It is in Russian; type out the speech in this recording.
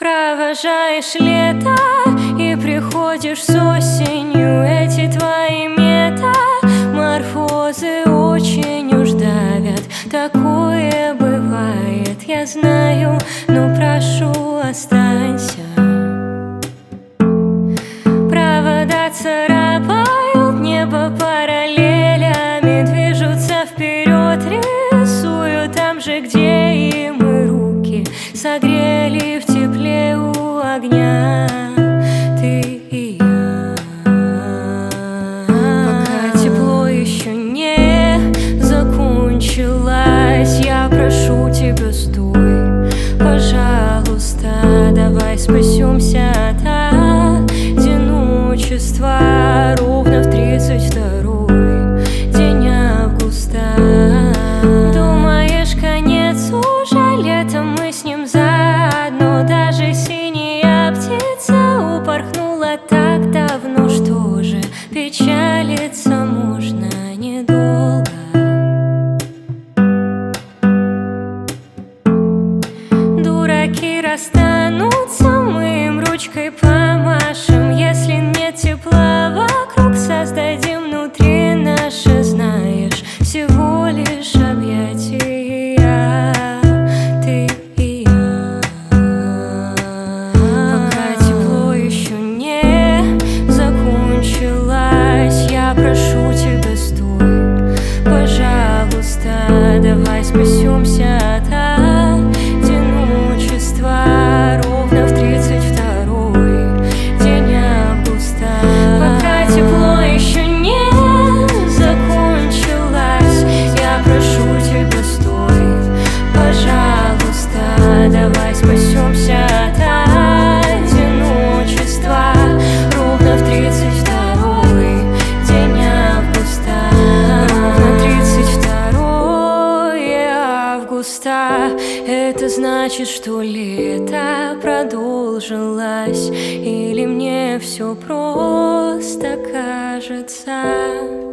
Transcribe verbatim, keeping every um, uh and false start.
Провожаешь лето и приходишь с осенью. Эти твои метаморфозы очень уж давят. Такое бывает, я знаю, но прошу, останься. Провода царапают небо параллелями, движутся вперед, рисую там же, где и мы руки согрели в тепле у огня. Ты и я. Пока тепло еще не закончилось, я прошу тебя, стой, пожалуйста, давай спасемся от одиночества. Ровно в тридцать второй день августа. Думаешь, конец уже, летом мы с ним заодно. Даже синяя птица упорхнула так давно. Что же, печалиться можно недолго. Дураки расстанутся, мы им ручкой помашем. Если нет тепла вокруг, создадим внутри наше, знаешь, всего лишь объятия. Ты и я. Пока тепло еще не закончилось, я прошу тебя, стой, пожалуйста, давай спасемся от одиночества. Ровно в тридцать второй день августа. Пока тепло еще не закончилось, я прошу тебя, стой, пожалуйста, давай спасемся от одиночества. Ровно в тридцать второй день августа. Ровно тридцать второе августа. Это значит, что лето продолжилось, или мне все просто кажется?